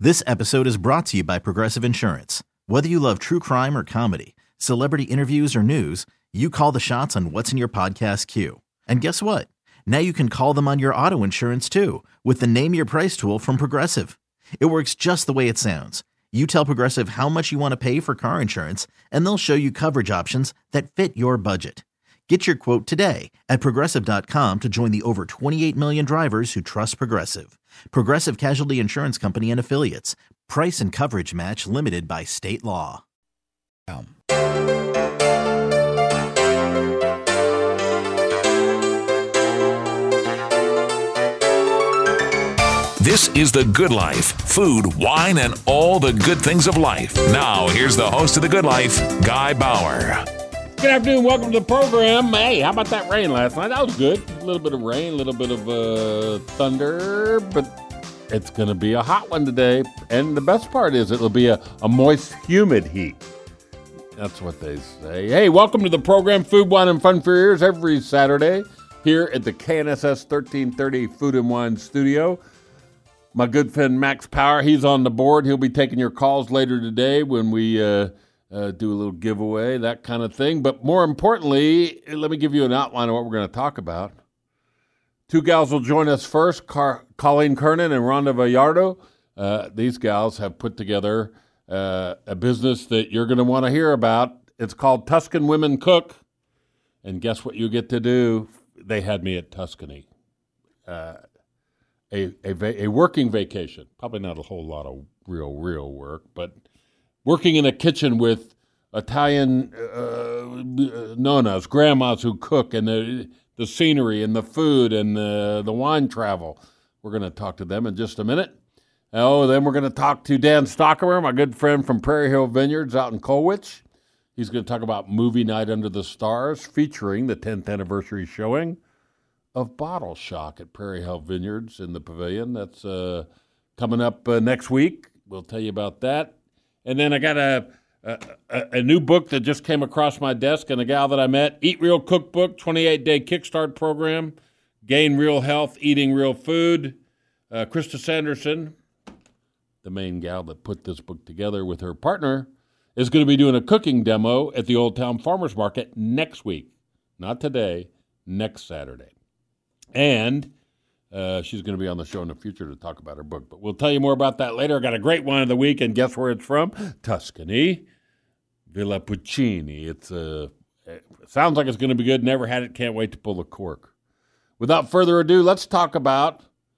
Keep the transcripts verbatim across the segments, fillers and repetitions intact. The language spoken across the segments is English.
This episode is brought to you by Progressive Insurance. Whether you love true crime or comedy, celebrity interviews or news, you call the shots on what's in your podcast queue. And guess what? Now you can call them on your auto insurance too with the Name Your Price tool from Progressive. It works just the way it sounds. You tell Progressive how much you want to pay for car insurance, and they'll show you coverage options that fit your budget. Get your quote today at Progressive dot com to join the over twenty-eight million drivers who trust Progressive. Progressive Casualty Insurance Company and Affiliates. Price and coverage match limited by state law. This is The Good Life. Food, wine, and all the good things of life. Now, here's the host of The Good Life, Guy Bauer. Good afternoon. Welcome to the program. Hey, how about that rain last night? That was good. A little bit of rain, a little bit of uh, thunder, but it's going to be a hot one today. And the best part is it'll be a, a moist, humid heat. That's what they say. Hey, welcome to the program, Food, Wine, and Fun for Ears, every Saturday here at the K N S S thirteen thirty Food and Wine Studio. My good friend Max Power, he's on the board. He'll be taking your calls later today when we uh, uh, do a little giveaway, that kind of thing. But more importantly, let me give you an outline of what we're going to talk about. Two gals will join us first, Car- Colleen Kernan and Rhonda Vallardo. Uh, these gals have put together uh, a business that you're going to want to hear about. It's called Tuscan Women Cook. And guess what you get to do? They had me at Tuscany. Uh A, a, a working vacation, probably not a whole lot of real, real work, but working in a kitchen with Italian uh, nonas, grandmas who cook, and the, the scenery and the food and the, the wine travel. We're going to talk to them in just a minute. Oh, then we're going to talk to Dan Stockemer, my good friend from Prairie Hill Vineyards out in Colwich. He's going to talk about Movie Night Under the Stars, featuring the tenth anniversary showing of Bottle Shock at Prairie Hill Vineyards in the Pavilion. That's uh, coming up uh, next week. We'll tell you about that. And then I got a, a a new book that just came across my desk, and a gal that I met, Eat Real Cookbook, twenty-eight day Kickstart program, Gain Real Health, Eating Real Food. Uh, Krista Sanderson, the main gal that put this book together with her partner, is going to be doing a cooking demo at the Old Town Farmers Market next week. Not today, next Saturday. And uh, she's going to be on the show in the future to talk about her book. But we'll tell you more about that later. I got a great wine of the week, and guess where it's from? Tuscany, Villa Puccini. It's uh, it sounds like it's going to be good. Never had it. Can't wait to pull the cork. Without further ado, let's talk about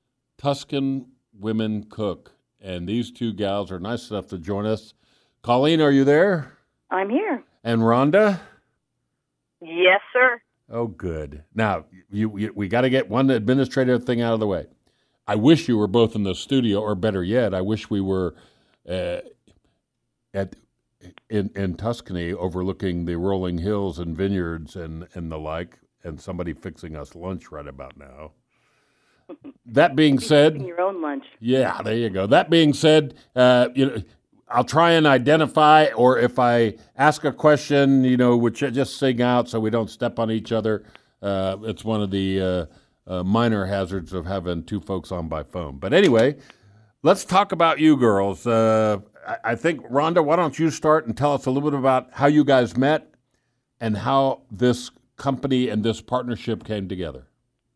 Tuscan Women Cook. And these two gals are nice enough to join us. Colleen, are you there? I'm here. And Rhonda? Yes, sir. Oh, good. Now, you, you we got to get one administrative thing out of the way. I wish you were both in the studio, or better yet, I wish we were uh, at in, in Tuscany overlooking the rolling hills and vineyards and, and the like, and somebody fixing us lunch right about now. That being said... Your own lunch. Yeah, there you go. That being said, uh, you know... I'll try and identify, or if I ask a question, you know, which I just sing out so we don't step on each other. Uh, it's one of the uh, uh, minor hazards of having two folks on by phone. But anyway, let's talk about you girls. Uh, I, I think, Rhonda, why don't you start and tell us a little bit about how you guys met and how this company and this partnership came together.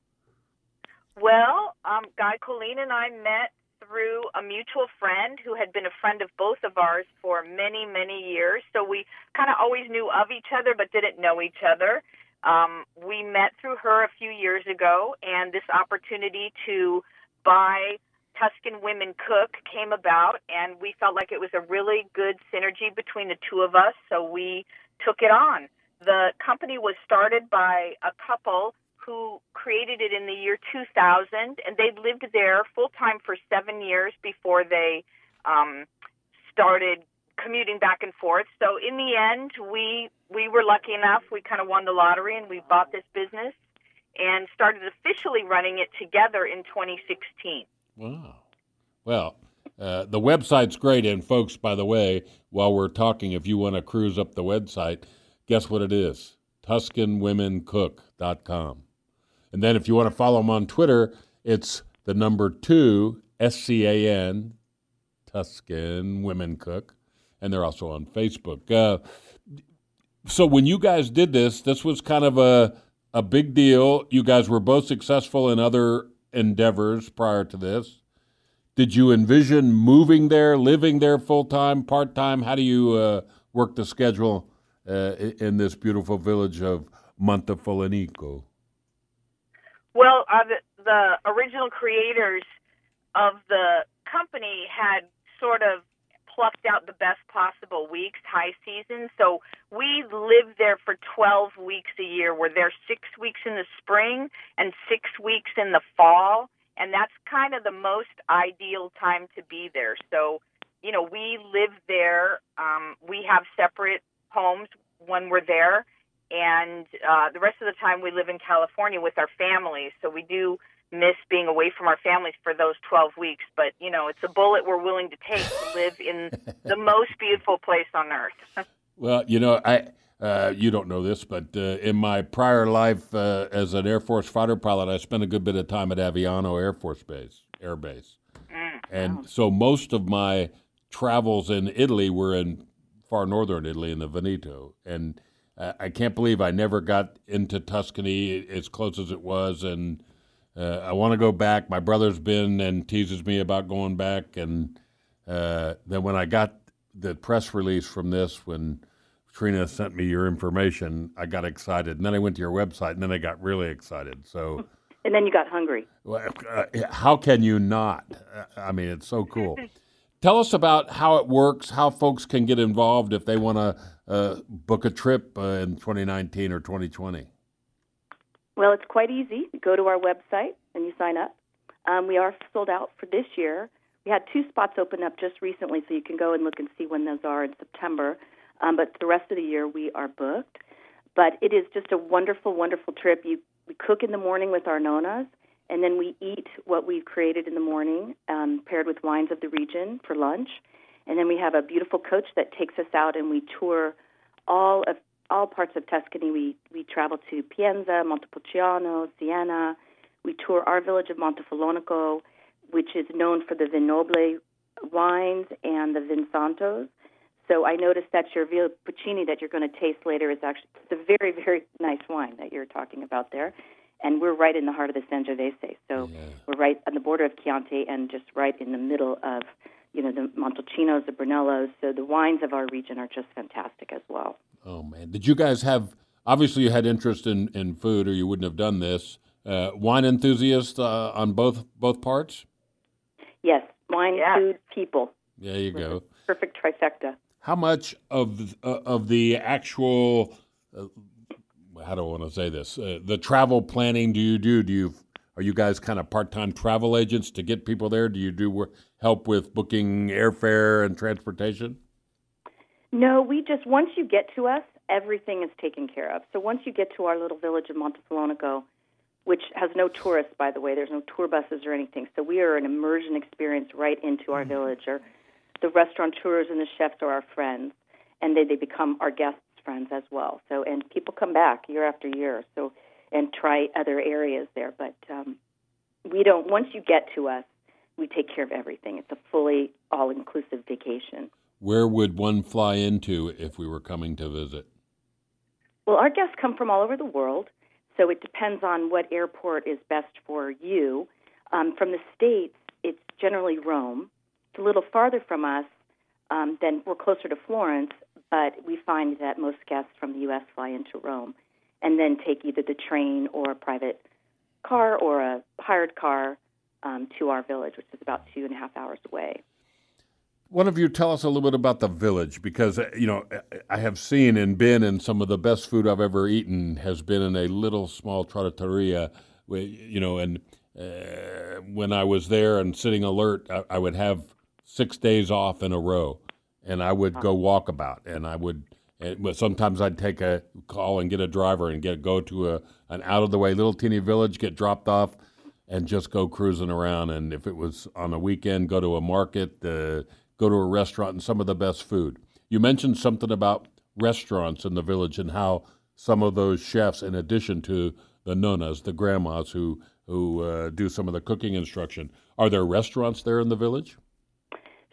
Well, um, Guy, Colleen, and I met through a mutual friend who had been a friend of both of ours for many, many years. So we kind of always knew of each other but didn't know each other. Um, we met through her a few years ago, and this opportunity to buy Tuscan Women Cook came about, and we felt like it was a really good synergy between the two of us, so we took it on. The company was started by a couple who created it in the year two thousand, and they'd lived there full-time for seven years before they um, started commuting back and forth. So in the end, we we were lucky enough. We kind of won the lottery, and we bought this business and started officially running it together in twenty sixteen. Wow. Well, uh, the website's great, and folks, by the way, while we're talking, if you want to cruise up the website, guess what it is? Tuscan Women Cook dot com. And then if you want to follow them on Twitter, it's the number two, S C A N, Tuscan Women Cook, and they're also on Facebook. Uh, so when you guys did this, this was kind of a a big deal. You guys were both successful in other endeavors prior to this. Did you envision moving there, living there full-time, part-time? How do you uh, work the schedule uh, in this beautiful village of Montefolonico? Well, uh, the, the original creators of the company had sort of plucked out the best possible weeks, high season. So we lived there for twelve weeks a year. We're there six weeks in the spring and six weeks in the fall. And that's kind of the most ideal time to be there. So, you know, we live there. Um, we have separate homes when we're there. And uh, the rest of the time we live in California with our families. So we do miss being away from our families for those twelve weeks. But, you know, it's a bullet we're willing to take to live in the most beautiful place on earth. Well, you know, I uh, you don't know this, but uh, in my prior life uh, as an Air Force fighter pilot, I spent a good bit of time at Aviano Air Force Base, Air Base. Mm, and wow. So most of my travels in Italy were in far northern Italy in the Veneto. And uh, I can't believe I never got into Tuscany as close as it was. And uh, I want to go back. My brother's been and teases me about going back. And uh, then when I got the press release from this, when Trina sent me your information, I got excited. And then I went to your website, and then I got really excited. So, and then you got hungry. Well, uh, how can you not? I mean, it's so cool. Tell us about how it works, how folks can get involved if they want to uh, book a trip uh, in twenty nineteen or twenty twenty. Well, it's quite easy. You go to our website and you sign up. Um, we are sold out for this year. We had two spots open up just recently, so you can go and look and see when those are in September. Um, but the rest of the year, we are booked. But it is just a wonderful, wonderful trip. You, we cook in the morning with our nonas, and then we eat what we've created in the morning, um, paired with wines of the region for lunch. And then we have a beautiful coach that takes us out, and we tour all of all parts of Tuscany. We we travel to Pienza, Montepulciano, Siena. We tour our village of Montefolonico, which is known for the Vinoble wines and the Vinsantos. So I noticed that your Villa Puccini that you're going to taste later is actually it's a very, very nice wine that you're talking about there. And we're right in the heart of the Sangiovese. So yeah. We're right on the border of Chianti and just right in the middle of, you know, the Montalcinos, the Brunellos. So the wines of our region are just fantastic as well. Oh, man. Did you guys have, obviously you had interest in, in food or you wouldn't have done this. Uh, wine enthusiast uh, on both both parts? Yes, wine, yeah. Food, people. There you go. Perfect trifecta. How much of uh, of the actual, uh, how do I want to say this, uh, the travel planning do you do? Do you are you guys kind of part-time travel agents to get people there? Do you do work, help with booking airfare and transportation? No, we just, once you get to us, everything is taken care of. So once you get to our little village of Montefolonico, which has no tourists, by the way, there's no tour buses or anything. So we are an immersion experience right into our village. Or the restaurateurs and the chefs are our friends, and they, they become our guests' friends as well. So, and people come back year after year, so and try other areas there. But um, we don't. Once you get to us, we take care of everything. It's a fully all-inclusive vacation. Where would one fly into if we were coming to visit? Well, our guests come from all over the world, so it depends on what airport is best for you. Um, from the States, it's generally Rome. It's a little farther from us, um, then we're closer to Florence, but we find that most guests from the U S fly into Rome and then take either the train or a private car or a hired car um, to our village, which is about two and a half hours away. One of you tell us a little bit about the village, because, you know, I have seen and been, and some of the best food I've ever eaten has been in a little small trattoria, you know, and uh, when I was there and sitting alert, I, I would have six days off in a row, and I would go walkabout, and I would, and sometimes I'd take a call and get a driver and get go to a an out-of-the-way little teeny village, get dropped off, and just go cruising around, and if it was on a weekend, go to a market, uh, go to a restaurant, and some of the best food. You mentioned something about restaurants in the village and how some of those chefs, in addition to the nonas, the grandmas who who uh, do some of the cooking instruction, are there restaurants there in the village?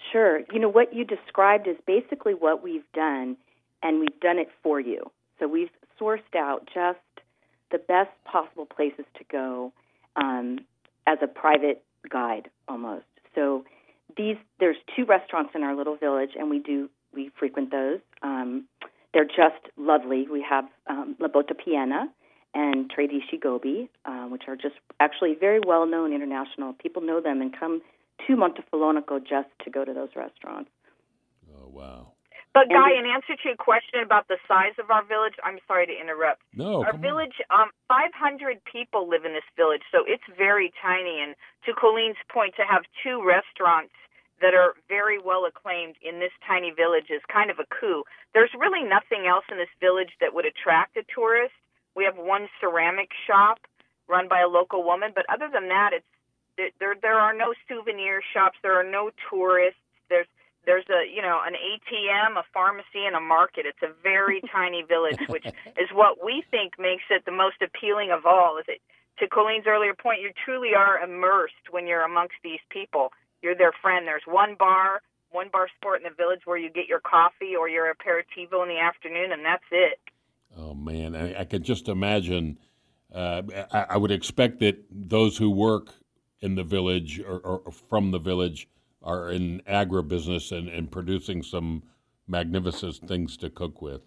Sure. You know, what you described is basically what we've done, and we've done it for you. So we've sourced out just the best possible places to go um, as a private guide almost. So these there's two restaurants in our little village, and we do we frequent those. Um, they're just lovely. We have um, La Botta Piena and Tradisci Gobi, uh, which are just actually very well-known international. People know them and come to Montefalonico just to go to those restaurants. Oh, wow. But, Guy, in answer to your question about the size of our village, I'm sorry to interrupt. No, Our village, um, five hundred people live in this village, so it's very tiny. And to Colleen's point, to have two restaurants that are very well acclaimed in this tiny village is kind of a coup. There's really nothing else in this village that would attract a tourist. We have one ceramic shop run by a local woman, but other than that, it's there. There are no souvenir shops. There are no tourists. There's There's a, you know, an A T M, a pharmacy, and a market. It's a very tiny village, which is what we think makes it the most appealing of all. Is it, to Colleen's earlier point, you truly are immersed when you're amongst these people. You're their friend. There's one bar, one bar sport in the village where you get your coffee or your aperitivo in the afternoon, and that's it. Oh, man, I, I could just imagine. Uh, I, I would expect that those who work in the village or, or from the village are in agribusiness and, and producing some magnificent things to cook with.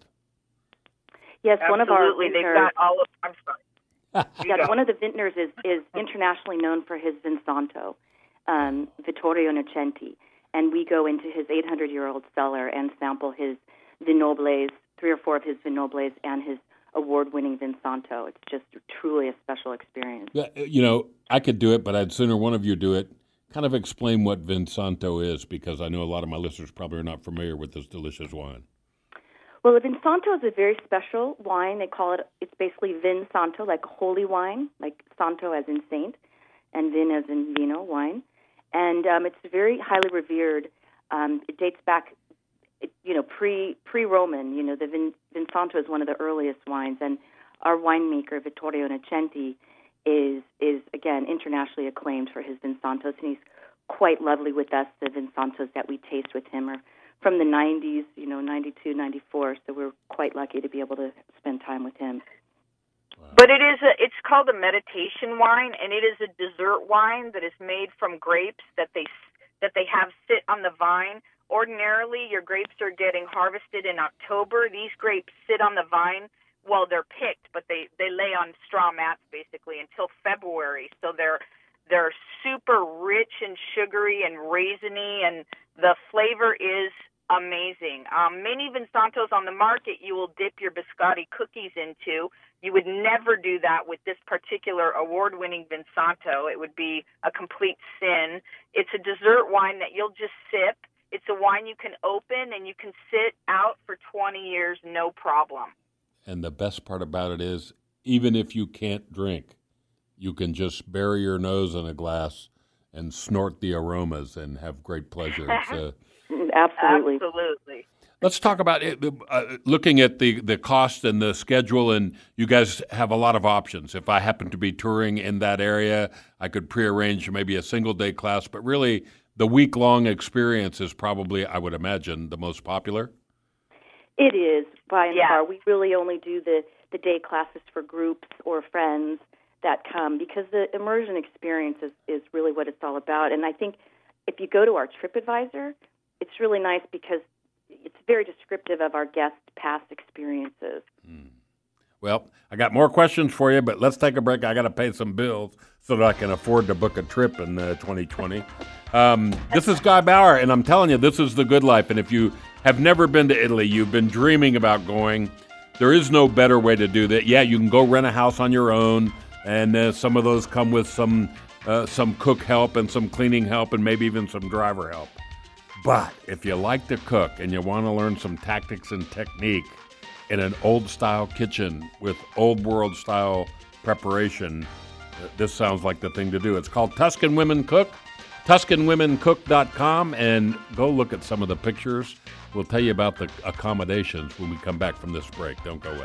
Yes, Absolutely. one of our They've vintners, got all of, I'm sorry. yeah, one of the vintners is, is internationally known for his Vinsanto, um, Vittorio Innocenti, and we go into his eight hundred year old cellar and sample his Vinobles, three or four of his Vinobles, and his award-winning Vinsanto. It's just truly a special experience. You know, I could do it, but I'd sooner one of you do it. Kind of explain what Vinsanto is, because I know a lot of my listeners probably are not familiar with this delicious wine. Well, the Vinsanto is a very special wine. They call it, it's basically Vin Santo, like holy wine, like Santo as in saint, and Vin as in vino, wine. And um, it's very highly revered. Um, it dates back, it, you know, pre, pre-Roman. You know, the Vin, Vinsanto is one of the earliest wines, and our winemaker, Vittorio Innocenti, is, is again, internationally acclaimed for his Vinsantos, and he's quite lovely with us. The Vinsantos that we taste with him are from the nineties, you know, ninety-two, ninety-four, so we're quite lucky to be able to spend time with him. Wow. But it is a, it's called a meditation wine, and it is a dessert wine that is made from grapes that they that they have sit on the vine. Ordinarily, your grapes are getting harvested in October. These grapes sit on the vine. Well, they're picked, but they, they lay on straw mats basically until February. So they're they're super rich and sugary and raisiny, and the flavor is amazing. Um, many Vinsantos on the market you will dip your biscotti cookies into. You would never do that with this particular award-winning Vinsanto. It would be a complete sin. It's a dessert wine that you'll just sip. It's a wine you can open and you can sit out for twenty years, no problem. And the best part about it is, even if you can't drink, you can just bury your nose in a glass and snort the aromas and have great pleasure. It's, uh, Absolutely. Absolutely. let's talk about it, uh, looking at the, the cost and the schedule, and you guys have a lot of options. If I happen to be touring in that area, I could prearrange maybe a single-day class, but really the week-long experience is probably, I would imagine, the most popular. It is, by and Yeah. far. We really only do the, the day classes for groups or friends that come, because the immersion experience is, is really what it's all about. And I think if you go to our TripAdvisor, it's really nice because it's very descriptive of our guests' past experiences. Hmm. Well, I got more questions for you, but let's take a break. I got to pay some bills so that I can afford to book a trip in uh, twenty twenty. Um, this is Guy Bauer, and I'm telling you, this is the good life. And if you have never been to Italy, you've been dreaming about going, there is no better way to do that. Yeah, you can go rent a house on your own, and uh, some of those come with some uh, some cook help and some cleaning help and maybe even some driver help. But if you like to cook and you want to learn some tactics and technique in an old-style kitchen with old-world-style preparation, uh, this sounds like the thing to do. It's called Tuscan Women Cook, Tuscan Women Cook dot com, and go look at some of the pictures. We'll tell you about the accommodations when we come back from this break. Don't go away.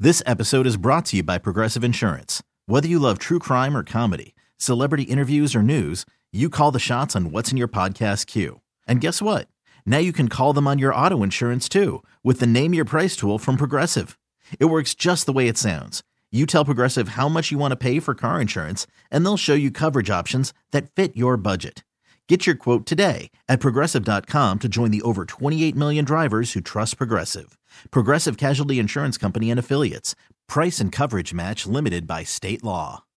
This episode is brought to you by Progressive Insurance. Whether you love true crime or comedy, celebrity interviews or news, you call the shots on what's in your podcast queue. And guess what? Now you can call them on your auto insurance too with the Name Your Price tool from Progressive. It works just the way it sounds. You tell Progressive how much you want to pay for car insurance, and they'll show you coverage options that fit your budget. Get your quote today at Progressive dot com to join the over twenty-eight million drivers who trust Progressive. Progressive Casualty Insurance Company and Affiliates. Price and coverage match limited by state law.